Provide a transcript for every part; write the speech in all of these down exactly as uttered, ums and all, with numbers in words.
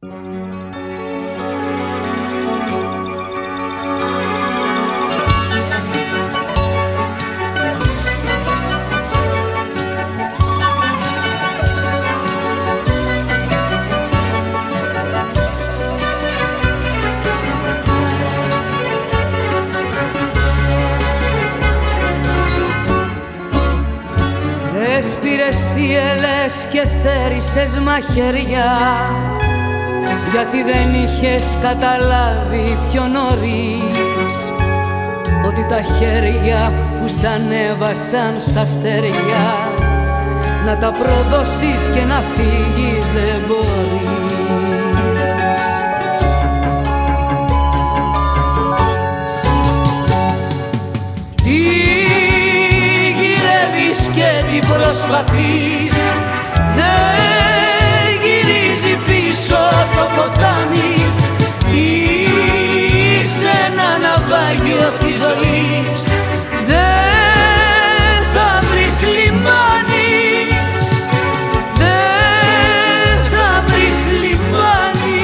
Έσπηρες θύελες και θέρισες μαχαιριά, γιατί δεν είχες καταλάβει πιο νωρίς ότι τα χέρια που σ' ανέβασαν στα στεριά να τα προδώσεις και να φύγεις δεν μπορείς. Τι γυρεύεις και τι προσπαθείς, δεν γυρίζει πίσω το ποτάμι. Είσαι ένα ναυάγιο της ζωής, δεν θα βρεις λιμάνι, δεν θα βρεις λιμάνι.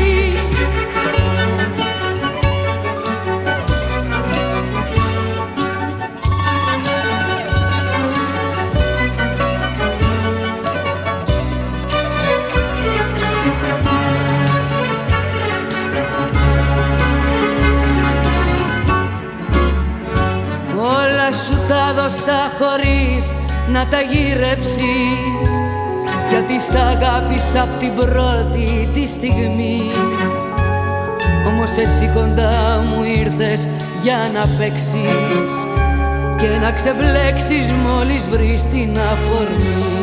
Σου τα δώσα χωρίς να τα γύρεψεις, γιατί σ' αγάπησα απ' την πρώτη τη στιγμή. Όμως εσύ κοντά μου ήρθες για να παίξεις και να ξεμπλέξεις μόλις βρεις την αφορμή.